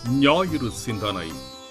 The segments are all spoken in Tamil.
ஞாயிறு சிந்தனை.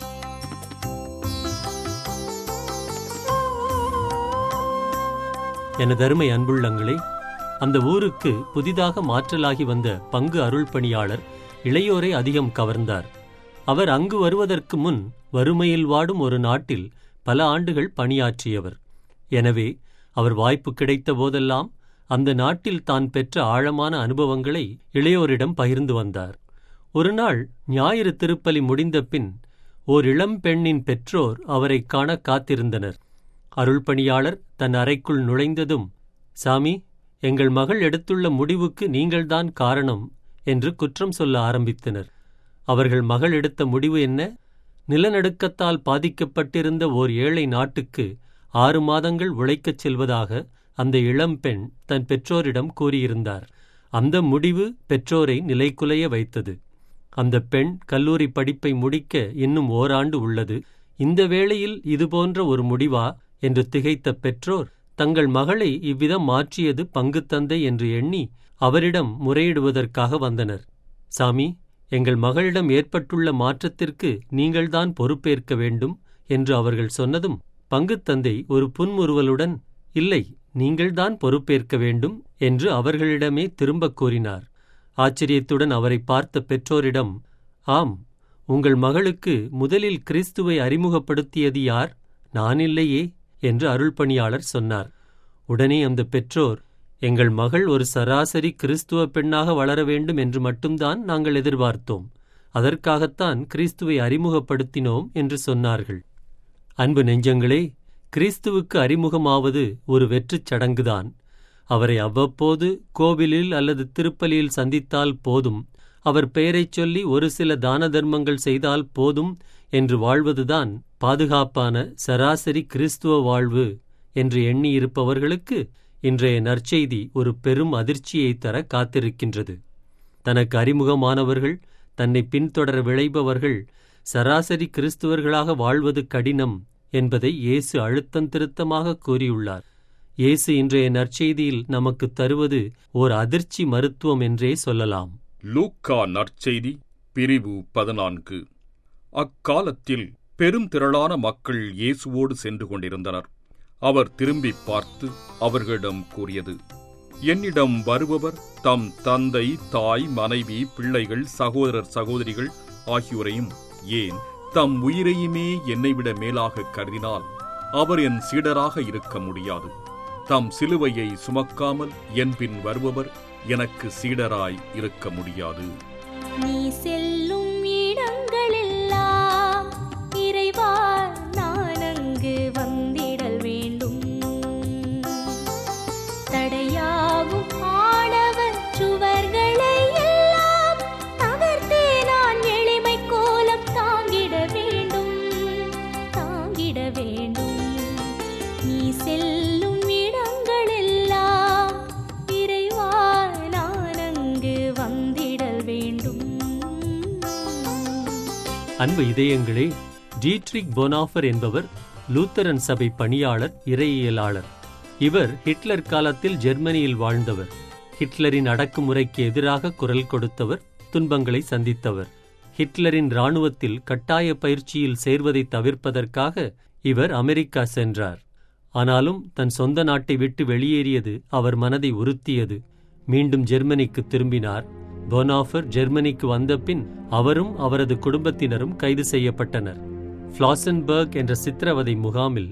எனதருமை அன்புள்ளங்களே, அந்த ஊருக்கு புதிதாக மாற்றலாகி வந்த பங்கு அருள் பணியாளர் இளையோரை அதிகம் கவர்ந்தார். அவர் அங்கு வருவதற்கு முன் வறுமையில் வாடும் ஒரு நாட்டில் பல ஆண்டுகள் பணியாற்றியவர். எனவே அவர் வாய்ப்பு கிடைத்த போதெல்லாம் அந்த நாட்டில் தான் பெற்ற ஆழமான அனுபவங்களை இளையோரிடம் பகிர்ந்து வந்தார். ஒரு நாள் ஞாயிறு திருப்பலி முடிந்த பின் ஓர் இளம் பெண்ணின் பெற்றோர் அவரை காண காத்திருந்தனர். அருள் பணியாளர் தன் அறைக்குள் நுழைந்ததும், சாமி, எங்கள் மகள் எடுத்துள்ள முடிவுக்கு நீங்கள்தான் காரணம் என்று குற்றம் சொல்ல ஆரம்பித்தனர். அவர்கள் மகள் எடுத்த முடிவு என்ன? நிலநடுக்கத்தால் பாதிக்கப்பட்டிருந்த ஓர் ஏழை நாட்டுக்கு 6 மாதங்கள் உழைக்கச் செல்வதாக அந்த இளம்பெண் தன் பெற்றோரிடம் கூறியிருந்தார். அந்த முடிவு பெற்றோரை நிலைகுலைய வைத்தது. அந்த பெண் கல்லூரி படிப்பை முடிக்க இன்னும் ஓராண்டு உள்ளது. இந்த வேளையில் இதுபோன்ற ஒரு முடிவா என்று திகைத்த பெற்றோர் தங்கள் மகளை இவ்விதம் மாற்றியது பங்குத்தந்தை என்று எண்ணி அவரிடம் முறையிடுவதற்காக வந்தனர். சாமி, எங்கள் மகளிடம் ஏற்பட்டுள்ள மாற்றத்திற்கு நீங்கள்தான் பொறுப்பேற்க வேண்டும் என்று அவர்கள் சொன்னதும் பங்குத்தந்தை ஒரு புன்முறுவலுடன், இல்லை, நீங்கள்தான் பொறுப்பேற்க வேண்டும் என்று அவர்களிடமே திரும்பக் கூறினார். ஆச்சரியத்துடன் அவரை பார்த்த பெற்றோரிடம், ஆம், உங்கள் மகளுக்கு முதலில் கிறிஸ்துவை அறிமுகப்படுத்தியது யார்? நான் இல்லையே என்று அருள்பணியாளர் சொன்னார். உடனே அந்த பெற்றோர், எங்கள் மகள் ஒரு சராசரி கிறிஸ்துவ பெண்ணாக வளர வேண்டும் என்று மட்டும்தான் நாங்கள் எதிர்பார்த்தோம். அதற்காகத்தான் கிறிஸ்துவை அறிமுகப்படுத்தினோம் என்று சொன்னார்கள். அன்பு நெஞ்சங்களே, கிறிஸ்துவுக்கு அறிமுகமாவது ஒரு வெற்றுச் சடங்குதான். அவரை அவ்வப்போது கோவிலில் அல்லது திருப்பலியில் சந்தித்தால் போதும், அவர் பெயரைச் சொல்லி ஒரு சில தான தர்மங்கள் செய்தால் போதும் என்று வாழ்வதுதான் பாதுகாப்பான சராசரி கிறிஸ்துவ வாழ்வு என்று எண்ணியிருப்பவர்களுக்கு இன்றைய நற்செய்தி ஒரு பெரும் அதிர்ச்சியை தர காத்திருக்கின்றது. தனக்கு அறிமுகமானவர்கள், தன்னை பின்தொடர விளைபவர்கள் சராசரி கிறிஸ்துவர்களாக வாழ்வது கடினம் என்பதை இயேசு அழுத்தந்திருத்தமாக கூறியுள்ளார். இயேசு இன்றைய நற்செய்தியில் நமக்கு தருவது ஓர் அதிர்ச்சி மருத்துவம் என்றே சொல்லலாம். லூக்கா நற்செய்தி பிரிவு 14. அக்காலத்தில் பெரும் திரளான மக்கள் இயேசுவோடு சென்று கொண்டிருந்தனர். அவர் திரும்பி பார்த்து அவர்களிடம் கூறியது, என்னிடம் வருபவர் தம் தந்தை, தாய், மனைவி, பிள்ளைகள், சகோதரர், சகோதரிகள் ஆகியோரையும், ஏன் தம் உயிரையுமே என்னைவிட மேலாக கருதினால் அவர் என் சீடராக இருக்க முடியாது. தம் சிலுவையை சுமக்காமல் என் பின் வருபவர் எனக்கு சீடராய் இருக்க முடியாது. நீ செல்லும் இடங்களெல்லாம் இறைவா, நான் அங்கு வந்திடல் வேண்டும். தடையாகும் ஆணவச் சுவர்களை எல்லாம் தகர்த்தே நான் எளிமை கோலம் தாங்கிட வேண்டும், தாங்கிட வேண்டும். நீ செல்லும் இடங்களெல்லாம் இறைவா, நான் அங்கு வந்திடல் வேண்டும். அன்பு இதயங்களே, டீட்ரிக் போனாஃபர் என்பவர் லூத்தரன் சபை பணியாளர், இறையியலாளர். இவர் ஹிட்லர் காலத்தில் ஜெர்மனியில் வாழ்ந்தவர். ஹிட்லரின் அடக்குமுறைக்கு எதிராக குரல் கொடுத்தவர், துன்பங்களை சந்தித்தவர். ஹிட்லரின் இராணுவத்தில் கட்டாய பயிற்சியில் சேர்வதை தவிர்ப்பதற்காக இவர் அமெரிக்கா சென்றார். ஆனாலும் தன் சொந்த நாட்டை விட்டு வெளியேறியது அவர் மனதை உறுத்தியது. மீண்டும் ஜெர்மனிக்கு திரும்பினார். போனாஃபர் ஜெர்மனிக்கு வந்த பின் அவரும் அவரது குடும்பத்தினரும் கைது செய்யப்பட்டனர். ஃப்ளாசன்பர்க் என்ற சித்திரவதை முகாமில்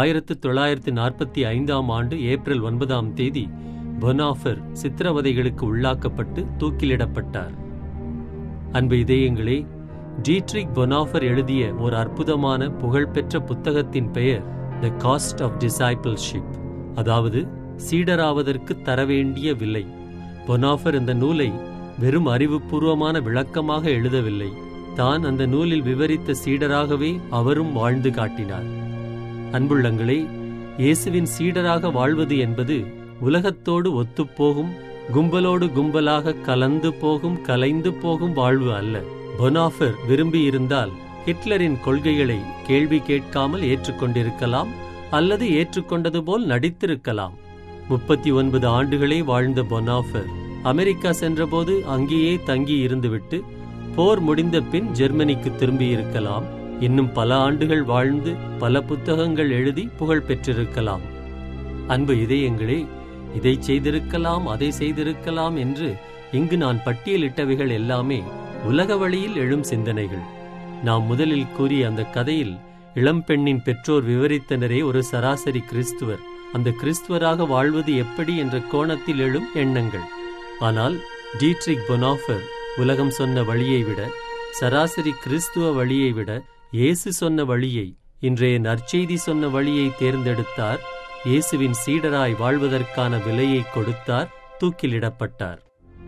1945 ஆண்டு ஏப்ரல் 9 போனாஃபர் சித்திரவதைகளுக்கு உள்ளாக்கப்பட்டு தூக்கிலிடப்பட்டார். அன்பு இதயங்களே, டீட்ரிக் போனாஃபர் எழுதிய ஒரு அற்புதமான புகழ்பெற்ற புத்தகத்தின் பெயர் தி காஸ்ட் ஆஃப் டிசைபிள்ஷிப், அதாவது சீடராவதற்கு தரவேண்டிய விலை. போனாஃபர் இந்த நூலை வெறும் அறிவுபூர்வமான விளக்கமாக எழுதவில்லை. தான் அந்த நூலில் விவரித்த சீடராகவே அவரும் வாழ்ந்து காட்டினார். அன்புள்ளங்களே, இயேசுவின் சீடராக வாழ்வது என்பது உலகத்தோடு ஒத்துப்போகும், கும்பலோடு கும்பலாக கலந்து போகும், கலைந்து போகும் வாழ்வு அல்ல. போனாஃபர் விரும்பியிருந்தால் ஹிட்லரின் கொள்கைகளை கேள்வி கேட்காமல் ஏற்றுக்கொண்டிருக்கலாம், அல்லது ஏற்றுக்கொண்டது போல் நடித்திருக்கலாம். 39 ஆண்டுகளே வாழ்ந்த போனாஃபர் அமெரிக்கா சென்றபோது அங்கேயே தங்கி இருந்துவிட்டு போர் முடிந்த பின் ஜெர்மனிக்கு திரும்பியிருக்கலாம். இன்னும் பல ஆண்டுகள் வாழ்ந்து பல புத்தகங்கள் எழுதி புகழ் பெற்றிருக்கலாம். அன்பு இதயங்களே, இதை செய்திருக்கலாம், அதை செய்திருக்கலாம் என்று இங்கு நான் பட்டியலிட்டவைகள் எல்லாமே உலக வழியில் எழும் சிந்தனைகள். நாம் முதலில் கூறிய அந்த கதையில் இளம்பெண்ணின் பெற்றோர் விவரித்தனரே ஒரு சராசரி கிறிஸ்துவர். அந்த கிறிஸ்துவராக வாழ்வது எப்படி என்ற கோணத்தில் எழும் எண்ணங்கள். ஆனால் டீட்ரிக் பொனாஃபர் உலகம் சொன்ன வழியை விட, சராசரி கிறிஸ்துவ வழியை விட இயேசு சொன்ன வழியை, இன்றைய நற்செய்தி சொன்ன வழியை தேர்ந்தெடுத்தார். இயேசுவின் சீடராய் வாழ்வதற்கான விலையை கொடுத்தார், தூக்கிலிடப்பட்டார்.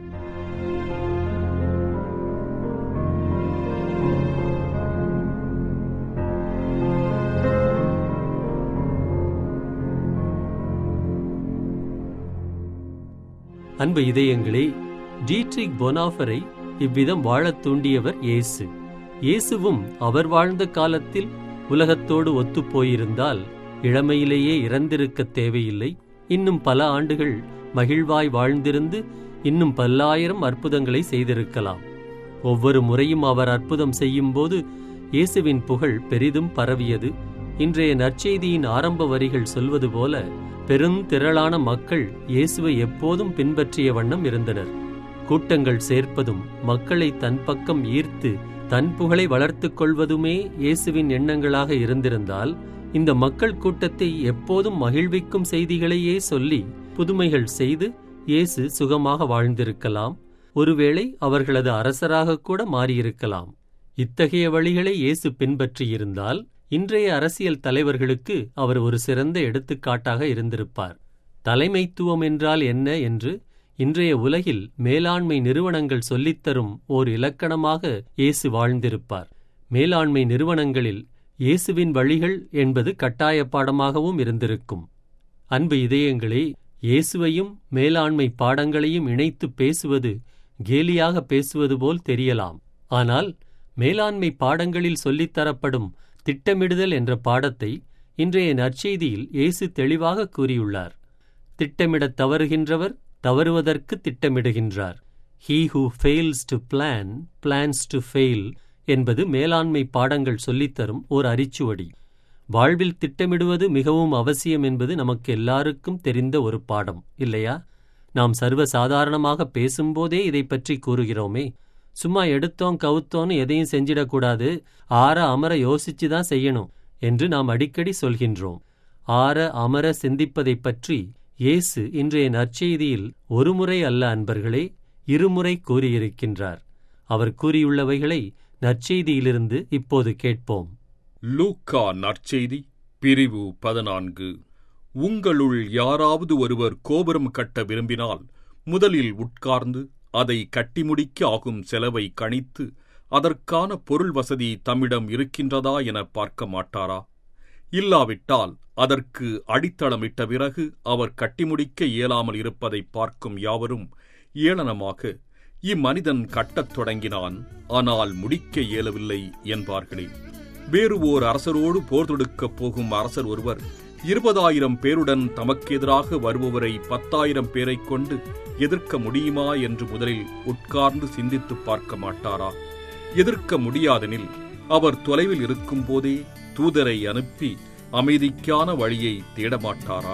அன்பு இதயங்களே, டீட்ரிக் பொனாஃபரை இவ்விதம் வாழத் தூண்டியவர் இயேசு. இயேசுவும் அவர் வாழ்ந்த காலத்தில் உலகத்தோடு ஒத்துப்போயிருந்தால் இளமையிலேயே இறந்திருக்க தேவையில்லை. இன்னும் பல ஆண்டுகள் மகிழ்வாய் வாழ்ந்திருந்து இன்னும் பல்லாயிரம் அற்புதங்களை செய்திருக்கலாம். ஒவ்வொரு முறையும் அவர் அற்புதம் செய்யும்போது இயேசுவின் புகழ் பெரிதும் பரவியது. இன்றைய நற்செய்தியின் ஆரம்ப வரிகள் சொல்வது போல, பெருந்திரளான மக்கள் இயேசுவை எப்போதும் பின்பற்றிய வண்ணம் இருந்தனர். கூட்டங்கள் சேர்ப்பதும் மக்களை தன் பக்கம் ஈர்த்து தன் புகழை வளர்த்துக் கொள்வதுமே இயேசுவின் எண்ணங்களாக இருந்திருந்தால், இந்த மக்கள் கூட்டத்தை எப்போதும் மகிழ்விக்கும் செய்திகளையே சொல்லி புதுமைகள் செய்து இயேசு சுகமாக வாழ்ந்திருக்கலாம். ஒருவேளை அவர்களது அரசராக கூட மாறியிருக்கலாம். இத்தகைய வழிகளை இயேசு பின்பற்றியிருந்தால் இன்றைய அரசியல் தலைவர்களுக்கு அவர் ஒரு சிறந்த எடுத்துக்காட்டாக இருந்திருப்பார். தலைமைத்துவம் என்றால் என்ன என்று இன்றைய உலகில் மேலாண்மை நிறுவனங்கள் சொல்லித்தரும் ஓர் இலக்கணமாக இயேசு வாழ்ந்திருப்பார். மேலாண்மை நிறுவனங்களில் இயேசுவின் வழிகள் என்பது கட்டாய பாடமாகவும் இருந்திருக்கும். அன்பு இதயங்களே, இயேசுவையும் மேலாண்மை பாடங்களையும் இணைத்து பேசுவது கேலியாக பேசுவது போல் தெரியலாம். ஆனால் மேலாண்மை பாடங்களில் சொல்லித்தரப்படும் திட்டமிடுதல் என்ற பாடத்தை இன்றைய நற்செய்தியில் இயேசு தெளிவாக கூறியுள்ளார். திட்டமிடத் தவறுகின்றவர் தவறுவதற்கு திட்டமிடுகின்றார். He who fails to plan plans to fail என்பது மேலாண்மை பாடங்கள் சொல்லித்தரும் ஓர் அரிச்சுவடி. வாழ்வில் திட்டமிடுவது மிகவும் அவசியம் என்பது நமக்கு எல்லாருக்கும் தெரிந்த ஒரு பாடம் இல்லையா? நாம் சர்வ சாதாரணமாக பேசும்போதே இதை பற்றி கூறுகிறோமே. சும்மா எடுத்தோம் கவுத்தோன்னு எதையும் செஞ்சிடக்கூடாது, ஆற அமர யோசிச்சுதான் செய்யணும் என்று நாம் அடிக்கடி சொல்கின்றோம். ஆற அமர சிந்திப்பதைப் பற்றி இயேசு இன்றைய நற்செய்தியில் ஒருமுறை அல்ல அன்பர்களே, இருமுறை கூறியிருக்கின்றார். அவர் கூறியுள்ளவைகளை நற்செய்தியிலிருந்து இப்போது கேட்போம். லூக்கா நற்செய்தி பிரிவு 14. உங்களுள் யாராவது ஒருவர் கோபுரம் கட்ட விரும்பினால் முதலில் உட்கார்ந்து அதை கட்டி முடிக்க ஆகும் செலவை கணித்து அதற்கான பொருள் வசதி தம்மிடம் இருக்கின்றதா என பார்க்க மாட்டாரா? இல்லாவிட்டால் அதற்கு அடித்தளமிட்ட பிறகு அவர் கட்டி முடிக்க இயலாமல் இருப்பதை பார்க்கும் யாவரும் ஏளனமாக, இம்மனிதன் கட்டத் தொடங்கினான், ஆனால் முடிக்க இயலவில்லை என்பார்களே. வேறு ஓர் அரசரோடு போர் தொடுக்கப் போகும் அரசர் ஒருவர் 20,000 பேருடன் தமக்கு எதிராக வருபவரை 10,000 பேரைக் கொண்டு எதிர்க்க முடியுமா என்று முதலில் உட்கார்ந்து சிந்தித்துப் பார்க்க மாட்டாரா? எதிர்க்க முடியாதெனில் அவர் தொலைவில் இருக்கும்போதே தூதரை அனுப்பி அமைதிக்கான வழியை தேடமாட்டாரா?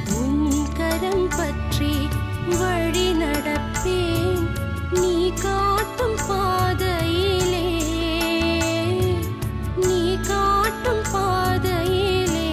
கரம் பற்றி வழி நடப்பேன், நீ காட்டும் பாதையிலே, நீ காட்டும் பாதையிலே.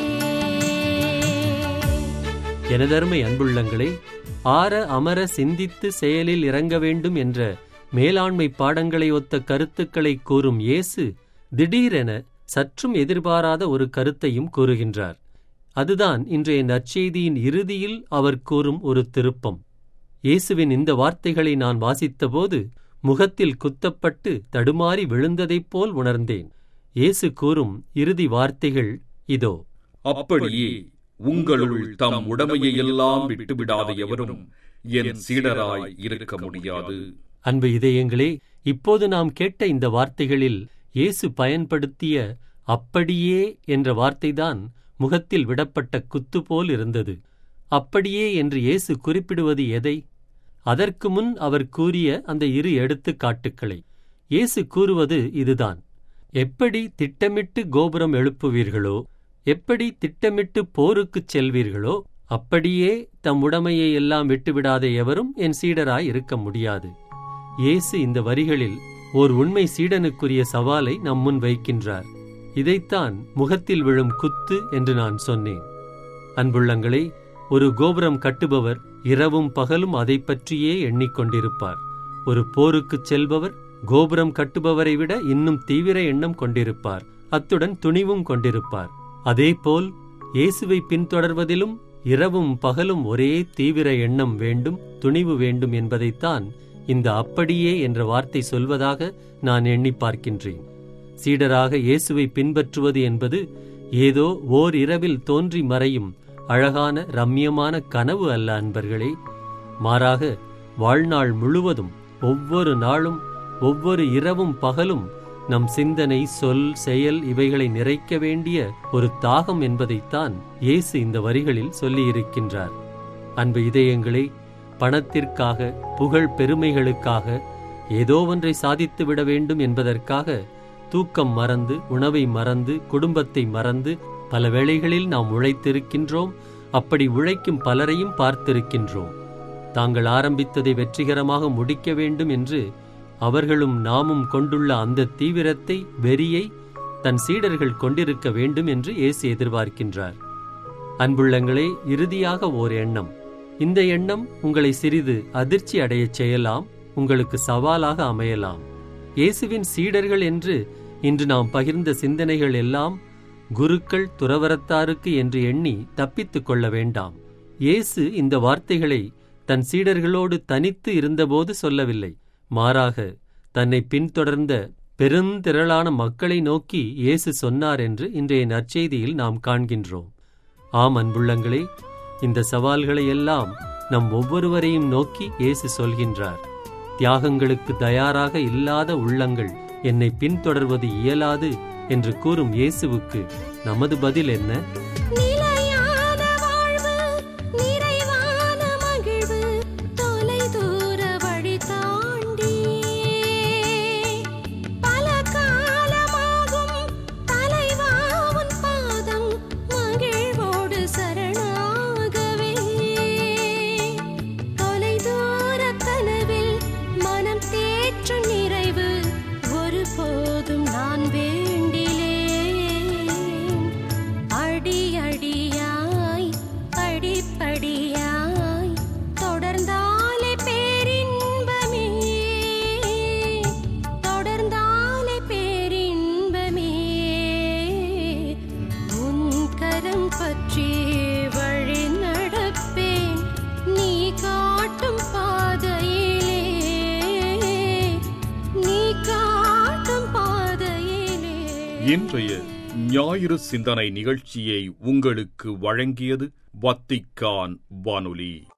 எனதருமை அன்புள்ளங்களே, ஆற அமர சிந்தித்து செயலில் இறங்க வேண்டும் என்ற மேலாண்மை பாடங்களை ஒத்த கருத்துக்களை கூறும் இயேசு திடீரென சற்றும் எதிர்பாராத ஒரு கருத்தையும் கூறுகின்றார். அதுதான் இன்றைய நற்செய்தியின் இறுதியில் அவர் கூறும் ஒரு திருப்பம். இயேசுவின் இந்த வார்த்தைகளை நான் வாசித்தபோது முகத்தில் குத்தப்பட்டு தடுமாறி விழுந்ததைப் போல் உணர்ந்தேன். இயேசு கூறும் இறுதி வார்த்தைகள் இதோ: அப்படியே உங்களுள் தம் உடைமையெல்லாம் விட்டுவிடாத எவரும் என் சீடராய் இருக்க முடியாது. அன்பு இதயங்களே, இப்போது நாம் கேட்ட இந்த வார்த்தைகளில் இயேசு பயன்படுத்திய அப்படியே என்ற வார்த்தைதான் முகத்தில் விடப்பட்ட குத்து போல் இருந்தது. அப்படியே என்று இயேசு குறிப்பிடுவது எதை? அதற்கு முன் அவர் கூறிய அந்த இரு எடுத்துக்காட்டுக்களை. இயேசு கூறுவது இதுதான். எப்படி திட்டமிட்டு கோபுரம் எழுப்புவீர்களோ, எப்படி திட்டமிட்டு போருக்குச் செல்வீர்களோ, அப்படியே தம் உடைமையை எல்லாம் விட்டுவிடாத எவரும் என் சீடராய் இருக்க முடியாது. இயேசு இந்த வரிகளில் ஓர் உண்மை சீடனுக்குரிய சவாலை நம் முன் வைக்கின்றார். இதைத்தான் முகத்தில் விழும் குத்து என்று நான் சொன்னேன். அன்புள்ளங்களே, ஒரு கோபுரம் கட்டுபவர் இரவும் பகலும் அதை பற்றியே எண்ணிக்கொண்டிருப்பார். ஒரு போருக்குச் செல்பவர் கோபுரம் கட்டுபவரை விட இன்னும் தீவிர எண்ணம் கொண்டிருப்பார். அத்துடன் துணிவும் கொண்டிருப்பார். அதேபோல் இயேசுவை பின்தொடர்வதிலும் இரவும் பகலும் ஒரே தீவிர எண்ணம் வேண்டும், துணிவு வேண்டும் என்பதைத்தான் இந்த அப்படியே என்ற வார்த்தை சொல்வதாக நான் எண்ணி பார்க்கின்றேன். சீடராக இயேசுவை பின்பற்றுவது என்பது ஏதோ ஓர் இரவில் தோன்றி மறையும் அழகான ரம்யமான கனவு அல்ல அன்பர்களே. மாறாக வாழ்நாள் முழுவதும் ஒவ்வொரு நாளும் ஒவ்வொரு இரவும் பகலும் நம் சிந்தனை, சொல், செயல் இவைகளை நிறைக்க வேண்டிய ஒரு தாகம் என்பதைத்தான் இயேசு இந்த வரிகளில் சொல்லியிருக்கின்றார். அன்பு இதயங்களே, பணத்திற்காக, புகழ் பெருமைகளுக்காக ஏதோ ஒன்றை சாதித்துவிட வேண்டும் என்பதற்காக தூக்கம் மறந்து, உணவை மறந்து, குடும்பத்தை மறந்து பல வேளைகளில் நாம் உழைத்திருக்கின்றோம். அப்படி உழைக்கும் பலரையும் பார்த்திருக்கின்றோம். தாங்கள் ஆரம்பித்ததை வெற்றிகரமாக முடிக்க வேண்டும் என்று அவர்களும் நாமும் கொண்டுள்ள அந்த தீவிரத்தை, வெறியை தன் சீடர்கள் கொண்டிருக்க வேண்டும் என்று இயேசு எதிர்பார்க்கின்றார். அன்புள்ளங்களே, இறுதியாக ஓர் எண்ணம். இந்த எண்ணம் உங்களை சிறிது அதிர்ச்சி அடையச் செய்யலாம், உங்களுக்கு சவாலாக அமையலாம். இயேசுவின் சீடர்கள் என்று இன்று நாம் பகிர்ந்த சிந்தனைகள் எல்லாம் குருக்கள், துறவரத்தாருக்கு என்று எண்ணி தப்பித்துக் கொள்ள வேண்டாம். இயேசு இந்த வார்த்தைகளை தன் சீடர்களோடு தனித்து இருந்தபோது சொல்லவில்லை. மாறாக தன்னை பின்தொடர்ந்த பெருந்திரளான மக்களை நோக்கி இயேசு சொன்னார் என்று இன்றைய நற்செய்தியில் நாம் காண்கின்றோம். ஆம் அன்புள்ளங்களே, இந்த சவால்களை எல்லாம் நம் ஒவ்வொருவரையும் நோக்கி இயேசு சொல்கின்றார். தியாகங்களுக்கு தயாராக இல்லாத உள்ளங்கள் என்னை பின்தொடர்வது இயலாது என்று கூறும் இயேசுவுக்கு நமது பதில் என்ன? இன்றைய ஞாயிறு சிந்தனை நிகழ்ச்சியை உங்களுக்கு வழங்கியது வத்திக்கான் வானொலி.